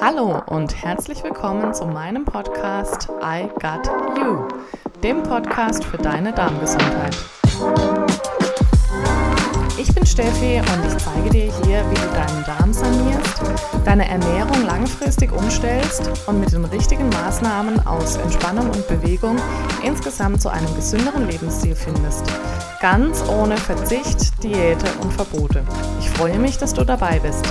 Hallo und herzlich willkommen zu meinem Podcast I Got You, dem Podcast für deine Darmgesundheit. Ich bin Steffi und ich zeige dir hier, wie du deinen Darm sanierst, deine Ernährung langfristig umstellst und mit den richtigen Maßnahmen aus Entspannung und Bewegung insgesamt zu einem gesünderen Lebensstil findest. Ganz ohne Verzicht, Diäte und Verbote. Ich freue mich, dass du dabei bist.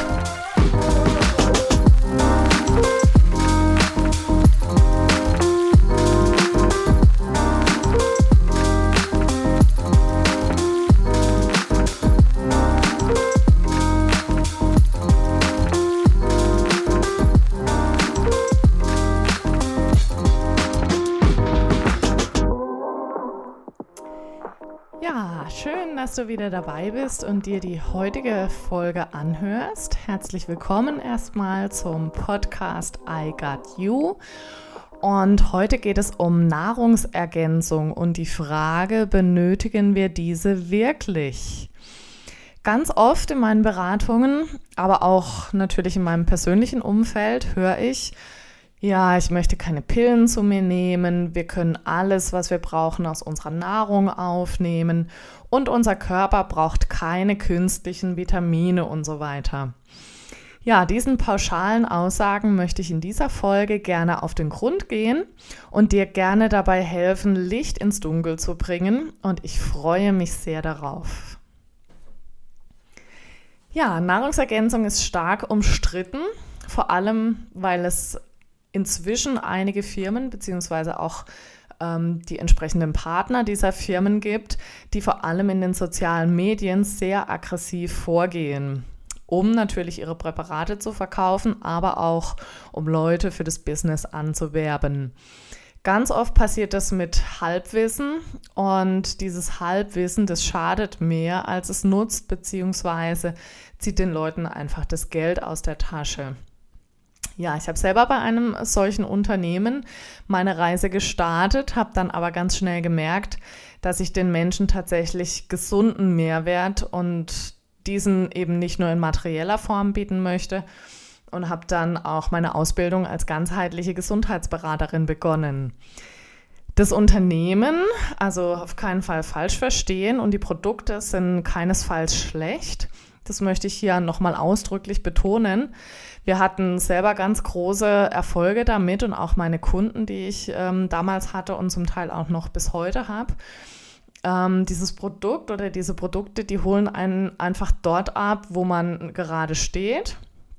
Ja, schön, dass du wieder dabei bist und dir die heutige Folge anhörst. Herzlich willkommen erstmal zum Podcast I Got You. Und heute geht es um Nahrungsergänzung und die Frage, benötigen wir diese wirklich? Ganz oft in meinen Beratungen, aber auch natürlich in meinem persönlichen Umfeld höre ich, ja, ich möchte keine Pillen zu mir nehmen, wir können alles, was wir brauchen, aus unserer Nahrung aufnehmen und unser Körper braucht keine künstlichen Vitamine und so weiter. Ja, diesen pauschalen Aussagen möchte ich in dieser Folge gerne auf den Grund gehen und dir gerne dabei helfen, Licht ins Dunkel zu bringen und ich freue mich sehr darauf. Ja, Nahrungsergänzung ist stark umstritten, vor allem, weil es inzwischen einige Firmen beziehungsweise auch die entsprechenden Partner dieser Firmen gibt, die vor allem in den sozialen Medien sehr aggressiv vorgehen, um natürlich ihre Präparate zu verkaufen, aber auch um Leute für das Business anzuwerben. Ganz oft passiert das mit Halbwissen und dieses Halbwissen, das schadet mehr, als es nutzt, beziehungsweise zieht den Leuten einfach das Geld aus der Tasche. Ja, ich habe selber bei einem solchen Unternehmen meine Reise gestartet, habe dann aber ganz schnell gemerkt, dass ich den Menschen tatsächlich gesunden Mehrwert und diesen eben nicht nur in materieller Form bieten möchte und habe dann auch meine Ausbildung als ganzheitliche Gesundheitsberaterin begonnen. Das Unternehmen, also auf keinen Fall falsch verstehen und die Produkte sind keinesfalls schlecht. Das möchte ich hier nochmal ausdrücklich betonen. Wir hatten selber ganz große Erfolge damit und auch meine Kunden, die ich damals hatte und zum Teil auch noch bis heute habe. Dieses Produkt oder diese Produkte, die holen einen einfach dort ab, wo man gerade steht.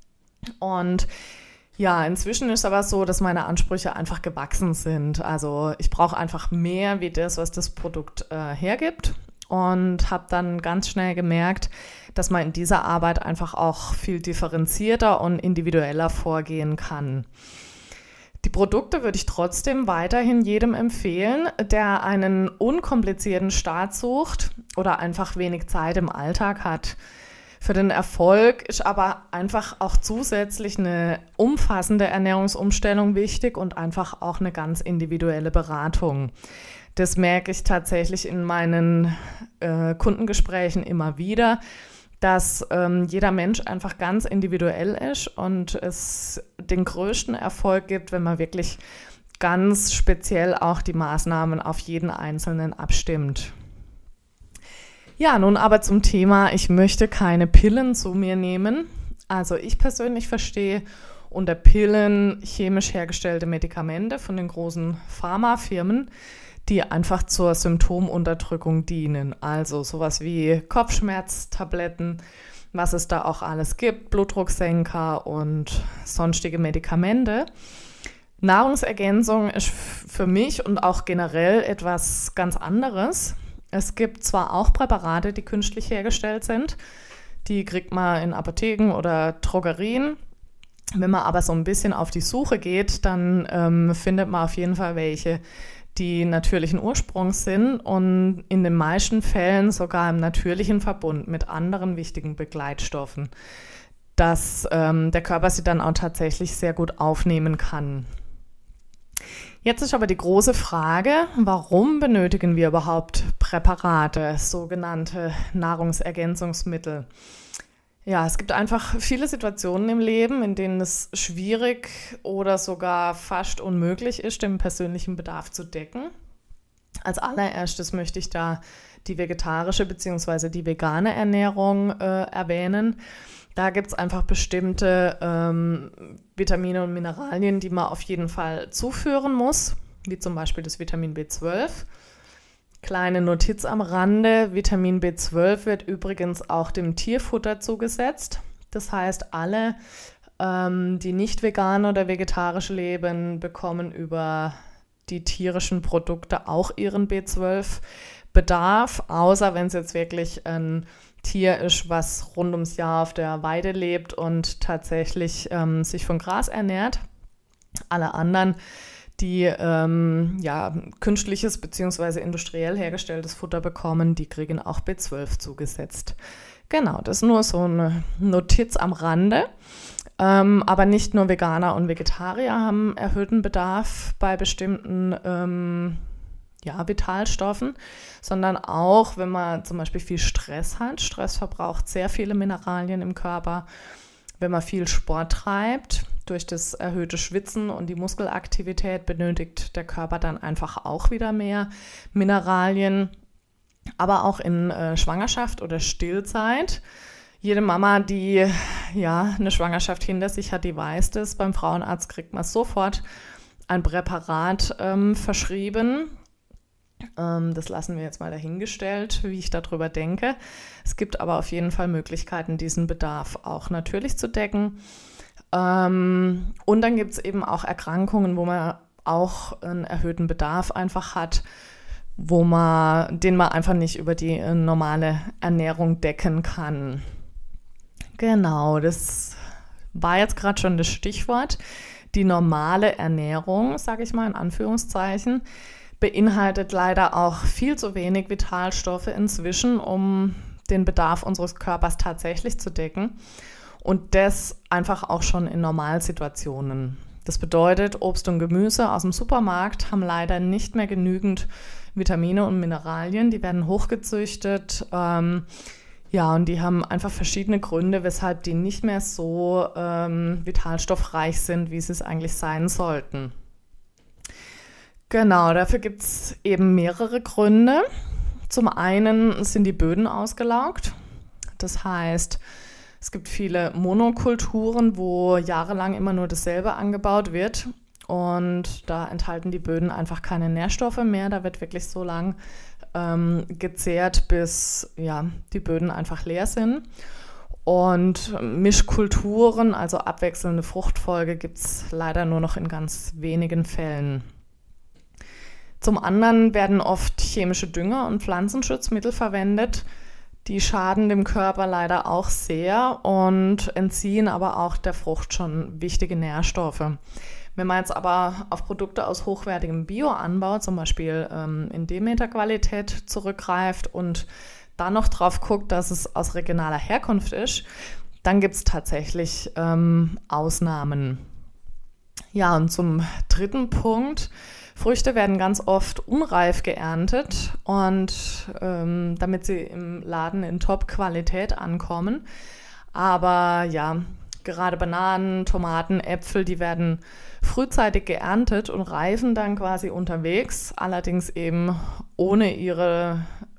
Und ja, inzwischen ist aber so, dass meine Ansprüche einfach gewachsen sind. Also ich brauche einfach mehr wie das, was das Produkt hergibt. Und habe dann ganz schnell gemerkt, dass man in dieser Arbeit einfach auch viel differenzierter und individueller vorgehen kann. Die Produkte würde ich trotzdem weiterhin jedem empfehlen, der einen unkomplizierten Start sucht oder einfach wenig Zeit im Alltag hat. Für den Erfolg ist aber einfach auch zusätzlich eine umfassende Ernährungsumstellung wichtig und einfach auch eine ganz individuelle Beratung. Das merke ich tatsächlich in meinen Kundengesprächen immer wieder, dass jeder Mensch einfach ganz individuell ist und es den größten Erfolg gibt, wenn man wirklich ganz speziell auch die Maßnahmen auf jeden Einzelnen abstimmt. Ja, nun aber zum Thema, ich möchte keine Pillen zu mir nehmen. Also ich persönlich verstehe unter Pillen chemisch hergestellte Medikamente von den großen Pharmafirmen, die einfach zur Symptomunterdrückung dienen. Also sowas wie Kopfschmerztabletten, was es da auch alles gibt, Blutdrucksenker und sonstige Medikamente. Nahrungsergänzung ist für mich und auch generell etwas ganz anderes. Es gibt zwar auch Präparate, die künstlich hergestellt sind, die kriegt man in Apotheken oder Drogerien. Wenn man aber so ein bisschen auf die Suche geht, dann findet man auf jeden Fall welche, die natürlichen Ursprungs sind und in den meisten Fällen sogar im natürlichen Verbund mit anderen wichtigen Begleitstoffen, dass der Körper sie dann auch tatsächlich sehr gut aufnehmen kann. Jetzt ist aber die große Frage, warum benötigen wir überhaupt Präparate, sogenannte Nahrungsergänzungsmittel? Ja, es gibt einfach viele Situationen im Leben, in denen es schwierig oder sogar fast unmöglich ist, den persönlichen Bedarf zu decken. Als allererstes möchte ich da die vegetarische bzw. die vegane Ernährung erwähnen. Da gibt es einfach bestimmte Vitamine und Mineralien, die man auf jeden Fall zuführen muss, wie zum Beispiel das Vitamin B12. Kleine Notiz am Rande, Vitamin B12 wird übrigens auch dem Tierfutter zugesetzt. Das heißt, alle, die nicht vegan oder vegetarisch leben, bekommen über die tierischen Produkte auch ihren B12-Bedarf, außer wenn es jetzt wirklich ein Tier ist, was rund ums Jahr auf der Weide lebt und tatsächlich sich von Gras ernährt. Alle anderen, die künstliches bzw. industriell hergestelltes Futter bekommen, die kriegen auch B12 zugesetzt. Genau, das ist nur so eine Notiz am Rande. Aber nicht nur Veganer und Vegetarier haben erhöhten Bedarf bei bestimmten Vitalstoffen, sondern auch, wenn man zum Beispiel viel Stress hat. Stress verbraucht sehr viele Mineralien im Körper. Wenn man viel Sport treibt, durch das erhöhte Schwitzen und die Muskelaktivität benötigt der Körper dann einfach auch wieder mehr Mineralien. Aber auch in Schwangerschaft oder Stillzeit. Jede Mama, die eine Schwangerschaft hinter sich hat, die weiß das. Beim Frauenarzt kriegt man sofort ein Präparat verschrieben. Das lassen wir jetzt mal dahingestellt, wie ich darüber denke. Es gibt aber auf jeden Fall Möglichkeiten, diesen Bedarf auch natürlich zu decken. Und dann gibt es eben auch Erkrankungen, wo man auch einen erhöhten Bedarf einfach hat, den man einfach nicht über die normale Ernährung decken kann. Genau, das war jetzt gerade schon das Stichwort. Die normale Ernährung, sage ich mal in Anführungszeichen, beinhaltet leider auch viel zu wenig Vitalstoffe inzwischen, um den Bedarf unseres Körpers tatsächlich zu decken. Und das einfach auch schon in Normalsituationen. Das bedeutet, Obst und Gemüse aus dem Supermarkt haben leider nicht mehr genügend Vitamine und Mineralien. Die werden hochgezüchtet. Und die haben einfach verschiedene Gründe, weshalb die nicht mehr so vitalstoffreich sind, wie sie es eigentlich sein sollten. Genau, dafür gibt es eben mehrere Gründe. Zum einen sind die Böden ausgelaugt. Das heißt, es gibt viele Monokulturen, wo jahrelang immer nur dasselbe angebaut wird. Und da enthalten die Böden einfach keine Nährstoffe mehr. Da wird wirklich so lang gezehrt, bis die Böden einfach leer sind. Und Mischkulturen, also abwechselnde Fruchtfolge, gibt es leider nur noch in ganz wenigen Fällen. Zum anderen werden oft chemische Dünger und Pflanzenschutzmittel verwendet. Die schaden dem Körper leider auch sehr und entziehen aber auch der Frucht schon wichtige Nährstoffe. Wenn man jetzt aber auf Produkte aus hochwertigem Bioanbau, zum Beispiel in Demeter-Qualität zurückgreift und dann noch drauf guckt, dass es aus regionaler Herkunft ist, dann gibt es tatsächlich Ausnahmen. Ja, und zum dritten Punkt: Früchte werden ganz oft unreif geerntet und damit sie im Laden in Top-Qualität ankommen. Aber gerade Bananen, Tomaten, Äpfel, die werden frühzeitig geerntet und reifen dann quasi unterwegs, allerdings eben ohne ihre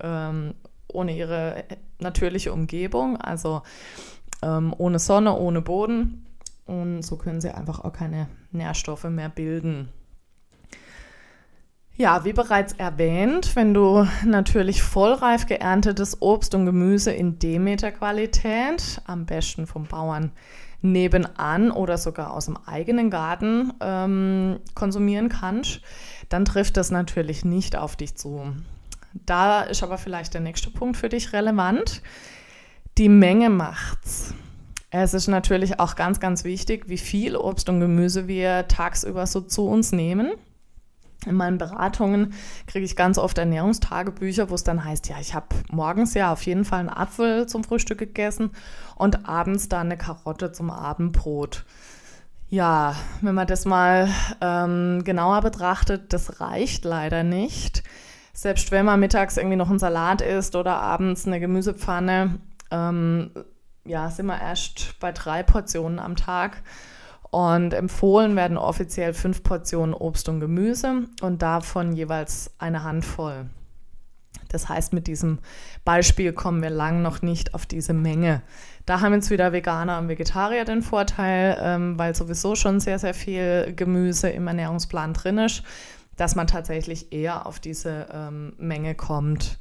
natürliche Umgebung, also ohne Sonne, ohne Boden. Und so können sie einfach auch keine Nährstoffe mehr bilden. Ja, wie bereits erwähnt, wenn du natürlich vollreif geerntetes Obst und Gemüse in Demeter-Qualität, am besten vom Bauern nebenan oder sogar aus dem eigenen Garten konsumieren kannst, dann trifft das natürlich nicht auf dich zu. Da ist aber vielleicht der nächste Punkt für dich relevant. Die Menge macht's. Es ist natürlich auch ganz, ganz wichtig, wie viel Obst und Gemüse wir tagsüber so zu uns nehmen. In meinen Beratungen kriege ich ganz oft Ernährungstagebücher, wo es dann heißt, ich habe morgens auf jeden Fall einen Apfel zum Frühstück gegessen und abends dann eine Karotte zum Abendbrot. Ja, wenn man das mal genauer betrachtet, das reicht leider nicht. Selbst wenn man mittags irgendwie noch einen Salat isst oder abends eine Gemüsepfanne, sind wir erst bei 3 Portionen am Tag. Und empfohlen werden offiziell 5 Portionen Obst und Gemüse und davon jeweils eine Handvoll. Das heißt, mit diesem Beispiel kommen wir lang noch nicht auf diese Menge. Da haben jetzt wieder Veganer und Vegetarier den Vorteil, weil sowieso schon sehr, sehr viel Gemüse im Ernährungsplan drin ist, dass man tatsächlich eher auf diese Menge kommt.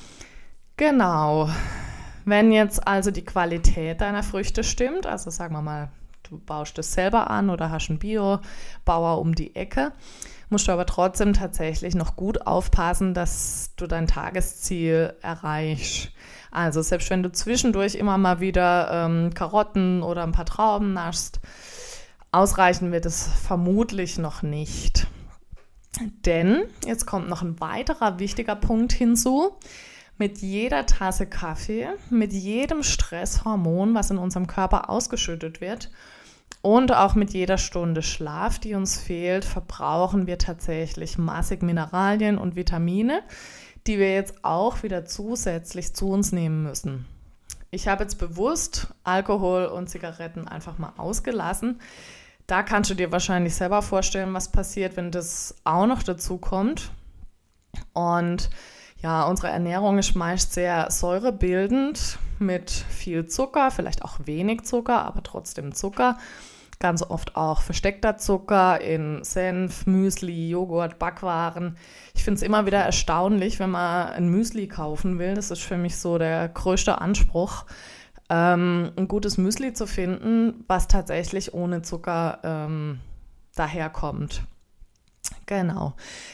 Genau. Wenn jetzt also die Qualität deiner Früchte stimmt, also sagen wir mal, du baust das selber an oder hast einen Biobauer um die Ecke, musst du aber trotzdem tatsächlich noch gut aufpassen, dass du dein Tagesziel erreichst. Also selbst wenn du zwischendurch immer mal wieder Karotten oder ein paar Trauben naschst, ausreichen wird es vermutlich noch nicht. Denn jetzt kommt noch ein weiterer wichtiger Punkt hinzu. Mit jeder Tasse Kaffee, mit jedem Stresshormon, was in unserem Körper ausgeschüttet wird und auch mit jeder Stunde Schlaf, die uns fehlt, verbrauchen wir tatsächlich massig Mineralien und Vitamine, die wir jetzt auch wieder zusätzlich zu uns nehmen müssen. Ich habe jetzt bewusst Alkohol und Zigaretten einfach mal ausgelassen. Da kannst du dir wahrscheinlich selber vorstellen, was passiert, wenn das auch noch dazu kommt. Und ja, unsere Ernährung ist meist sehr säurebildend mit viel Zucker, vielleicht auch wenig Zucker, aber trotzdem Zucker. Ganz oft auch versteckter Zucker in Senf, Müsli, Joghurt, Backwaren. Ich finde es immer wieder erstaunlich, wenn man ein Müsli kaufen will. Das ist für mich so der größte Anspruch, ein gutes Müsli zu finden, was tatsächlich ohne Zucker daherkommt. Genau.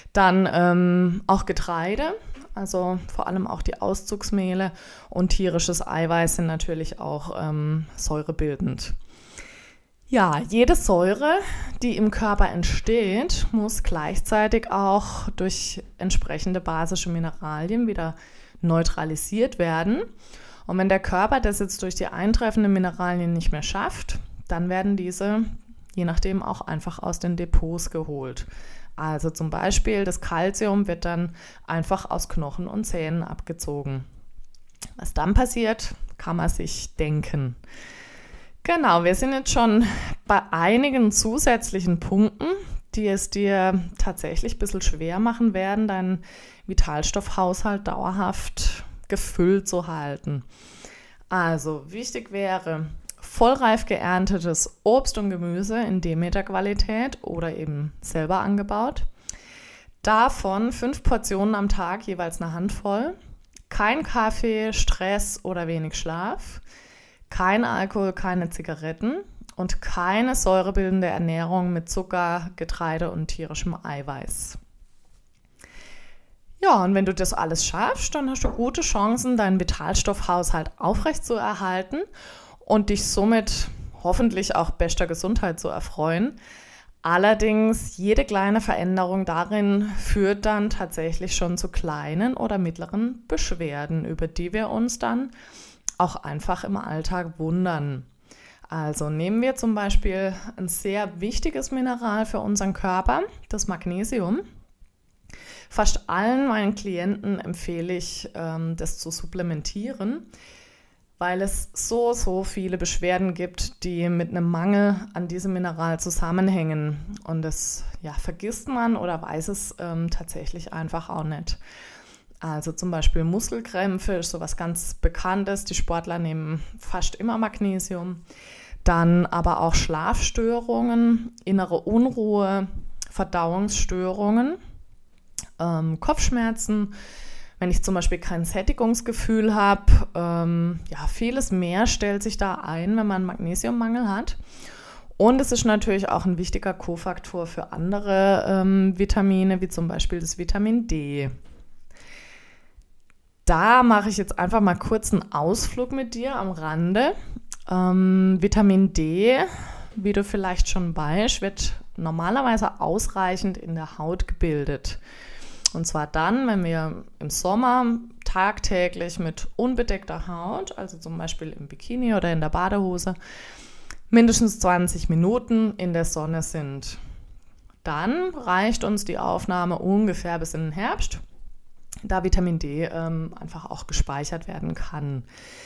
Dann auch Getreide. Also vor allem auch die Auszugsmehle und tierisches Eiweiß sind natürlich auch säurebildend. Ja, jede Säure, die im Körper entsteht, muss gleichzeitig auch durch entsprechende basische Mineralien wieder neutralisiert werden. Und wenn der Körper das jetzt durch die eintreffenden Mineralien nicht mehr schafft, dann werden diese, je nachdem, auch einfach aus den Depots geholt. Also zum Beispiel das Calcium wird dann einfach aus Knochen und Zähnen abgezogen. Was dann passiert, kann man sich denken. Genau, wir sind jetzt schon bei einigen zusätzlichen Punkten, die es dir tatsächlich ein bisschen schwer machen werden, deinen Vitalstoffhaushalt dauerhaft gefüllt zu halten. Also wichtig wäre, vollreif geerntetes Obst und Gemüse in Demeter-Qualität oder eben selber angebaut. Davon 5 Portionen am Tag, jeweils eine Handvoll. Kein Kaffee, Stress oder wenig Schlaf. Kein Alkohol, keine Zigaretten und keine säurebildende Ernährung mit Zucker, Getreide und tierischem Eiweiß. Ja, und wenn du das alles schaffst, dann hast du gute Chancen, deinen Vitalstoffhaushalt aufrechtzuerhalten und dich somit hoffentlich auch bester Gesundheit zu erfreuen. Allerdings, jede kleine Veränderung darin führt dann tatsächlich schon zu kleinen oder mittleren Beschwerden, über die wir uns dann auch einfach im Alltag wundern. Also nehmen wir zum Beispiel ein sehr wichtiges Mineral für unseren Körper, das Magnesium. Fast allen meinen Klienten empfehle ich, das zu supplementieren, weil es so viele Beschwerden gibt, die mit einem Mangel an diesem Mineral zusammenhängen. Und das vergisst man oder weiß es tatsächlich einfach auch nicht. Also zum Beispiel Muskelkrämpfe ist sowas ganz Bekanntes. Die Sportler nehmen fast immer Magnesium. Dann aber auch Schlafstörungen, innere Unruhe, Verdauungsstörungen, Kopfschmerzen. Wenn ich zum Beispiel kein Sättigungsgefühl habe, vieles mehr stellt sich da ein, wenn man einen Magnesiummangel hat. Und es ist natürlich auch ein wichtiger Kofaktor für andere Vitamine, wie zum Beispiel das Vitamin D. Da mache ich jetzt einfach mal kurz einen Ausflug mit dir am Rande. Vitamin D, wie du vielleicht schon weißt, wird normalerweise ausreichend in der Haut gebildet. Und zwar dann, wenn wir im Sommer tagtäglich mit unbedeckter Haut, also zum Beispiel im Bikini oder in der Badehose, mindestens 20 Minuten in der Sonne sind. Dann reicht uns die Aufnahme ungefähr bis in den Herbst, da Vitamin D einfach auch gespeichert werden kann.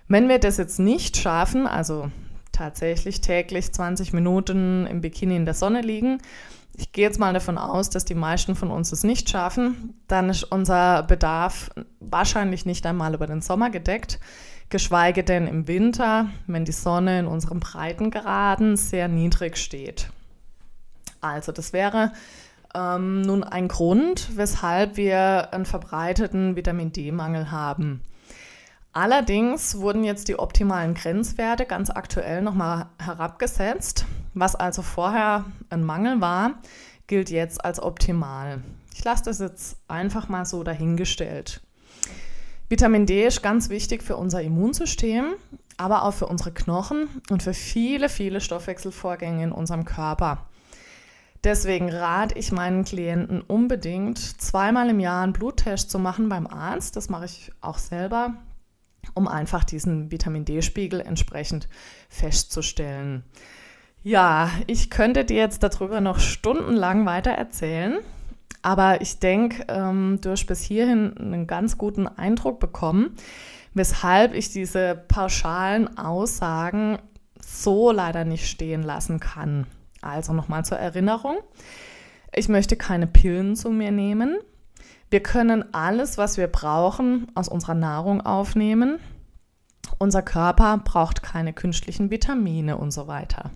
Wenn wir das jetzt nicht schaffen, also tatsächlich täglich 20 Minuten im Bikini in der Sonne liegen, ich gehe jetzt mal davon aus, dass die meisten von uns es nicht schaffen, dann ist unser Bedarf wahrscheinlich nicht einmal über den Sommer gedeckt, geschweige denn im Winter, wenn die Sonne in unseren Breitengraden sehr niedrig steht. Also das wäre nun ein Grund, weshalb wir einen verbreiteten Vitamin-D-Mangel haben. Allerdings wurden jetzt die optimalen Grenzwerte ganz aktuell nochmal herabgesetzt. Was also vorher ein Mangel war, gilt jetzt als optimal. Ich lasse das jetzt einfach mal so dahingestellt. Vitamin D ist ganz wichtig für unser Immunsystem, aber auch für unsere Knochen und für viele, viele Stoffwechselvorgänge in unserem Körper. Deswegen rate ich meinen Klienten unbedingt, 2-mal im Jahr einen Bluttest zu machen beim Arzt. Das mache ich auch selber, um einfach diesen Vitamin-D-Spiegel entsprechend festzustellen. Ja, ich könnte dir jetzt darüber noch stundenlang weiter erzählen, aber ich denke, du hast bis hierhin einen ganz guten Eindruck bekommen, weshalb ich diese pauschalen Aussagen so leider nicht stehen lassen kann. Also nochmal zur Erinnerung, ich möchte keine Pillen zu mir nehmen. Wir können alles, was wir brauchen, aus unserer Nahrung aufnehmen. Unser Körper braucht keine künstlichen Vitamine und so weiter.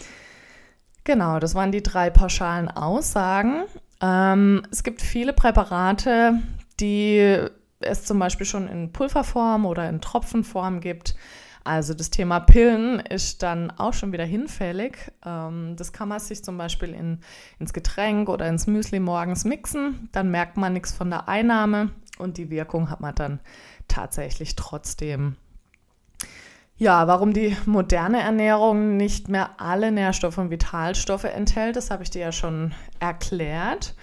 Genau, das waren die 3 pauschalen Aussagen. Es gibt viele Präparate, die es zum Beispiel schon in Pulverform oder in Tropfenform gibt. Also das Thema Pillen ist dann auch schon wieder hinfällig. Das kann man sich zum Beispiel ins Getränk oder ins Müsli morgens mixen. Dann merkt man nichts von der Einnahme und die Wirkung hat man dann tatsächlich trotzdem. Ja, warum die moderne Ernährung nicht mehr alle Nährstoffe und Vitalstoffe enthält, das habe ich dir ja schon erklärt.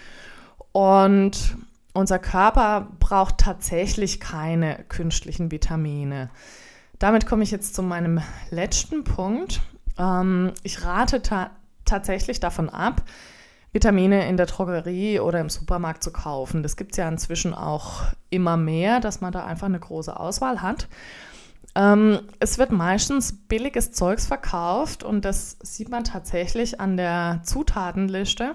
Und unser Körper braucht tatsächlich keine künstlichen Vitamine. Damit komme ich jetzt zu meinem letzten Punkt. Ich rate tatsächlich davon ab, Vitamine in der Drogerie oder im Supermarkt zu kaufen. Das gibt es ja inzwischen auch immer mehr, dass man da einfach eine große Auswahl hat. Es wird meistens billiges Zeugs verkauft und das sieht man tatsächlich an der Zutatenliste,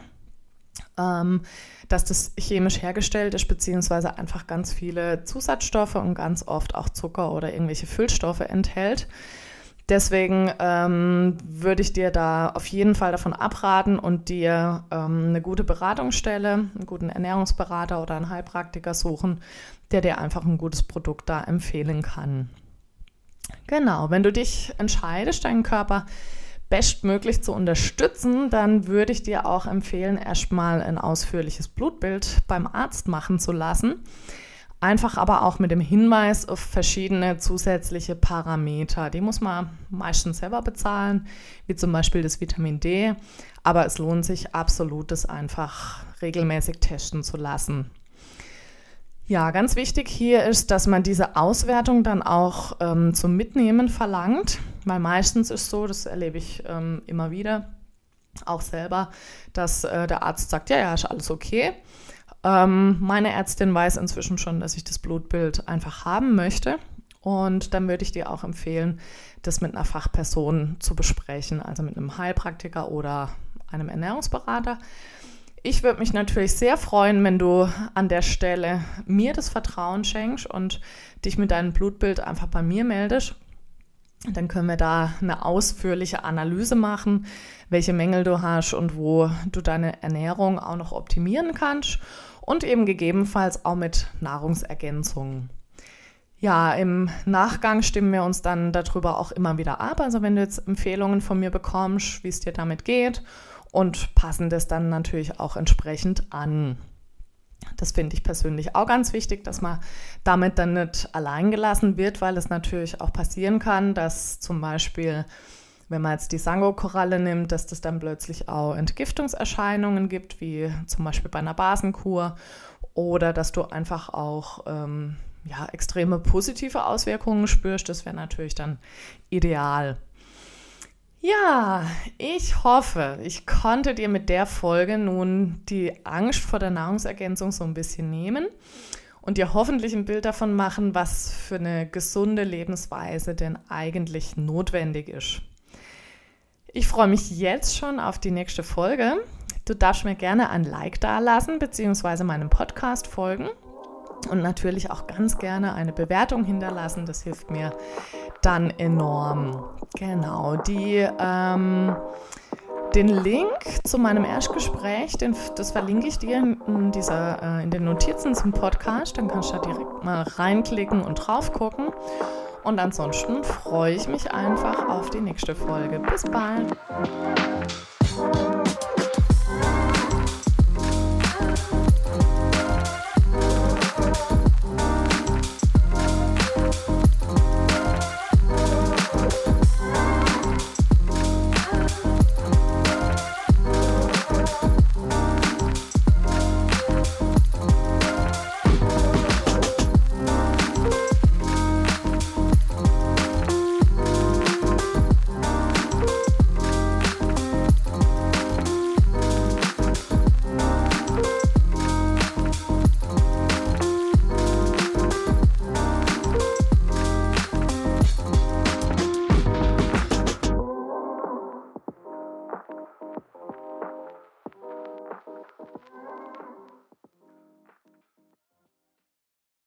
dass das chemisch hergestellt ist, beziehungsweise einfach ganz viele Zusatzstoffe und ganz oft auch Zucker oder irgendwelche Füllstoffe enthält. Deswegen würde ich dir da auf jeden Fall davon abraten und dir eine gute Beratungsstelle, einen guten Ernährungsberater oder einen Heilpraktiker suchen, der dir einfach ein gutes Produkt da empfehlen kann. Genau, wenn du dich entscheidest, deinen Körper bestmöglich zu unterstützen, dann würde ich dir auch empfehlen, erstmal ein ausführliches Blutbild beim Arzt machen zu lassen. Einfach aber auch mit dem Hinweis auf verschiedene zusätzliche Parameter. Die muss man meistens selber bezahlen, wie zum Beispiel das Vitamin D. Aber es lohnt sich absolut, das einfach regelmäßig testen zu lassen. Ja, ganz wichtig hier ist, dass man diese Auswertung dann auch zum Mitnehmen verlangt, weil meistens ist so, das erlebe ich immer wieder, auch selber, dass der Arzt sagt, ja, ist alles okay. Meine Ärztin weiß inzwischen schon, dass ich das Blutbild einfach haben möchte und dann würde ich dir auch empfehlen, das mit einer Fachperson zu besprechen, also mit einem Heilpraktiker oder einem Ernährungsberater. Ich würde mich natürlich sehr freuen, wenn du an der Stelle mir das Vertrauen schenkst und dich mit deinem Blutbild einfach bei mir meldest. Dann können wir da eine ausführliche Analyse machen, welche Mängel du hast und wo du deine Ernährung auch noch optimieren kannst und eben gegebenenfalls auch mit Nahrungsergänzungen. Ja, im Nachgang stimmen wir uns dann darüber auch immer wieder ab. Also wenn du jetzt Empfehlungen von mir bekommst, wie es dir damit geht, und passen das dann natürlich auch entsprechend an. Das finde ich persönlich auch ganz wichtig, dass man damit dann nicht allein gelassen wird, weil es natürlich auch passieren kann, dass zum Beispiel, wenn man jetzt die Sango-Koralle nimmt, dass das dann plötzlich auch Entgiftungserscheinungen gibt, wie zum Beispiel bei einer Basenkur, oder dass du einfach auch extreme positive Auswirkungen spürst. Das wäre natürlich dann ideal. Ja, ich hoffe, ich konnte dir mit der Folge nun die Angst vor der Nahrungsergänzung so ein bisschen nehmen und dir hoffentlich ein Bild davon machen, was für eine gesunde Lebensweise denn eigentlich notwendig ist. Ich freue mich jetzt schon auf die nächste Folge. Du darfst mir gerne ein Like dalassen bzw. meinem Podcast folgen und natürlich auch ganz gerne eine Bewertung hinterlassen. Das hilft mir dann enorm. Genau, den Link zu meinem Erstgespräch, das verlinke ich dir in den Notizen zum Podcast. Dann kannst du da direkt mal reinklicken und drauf gucken. Und ansonsten freue ich mich einfach auf die nächste Folge. Bis bald!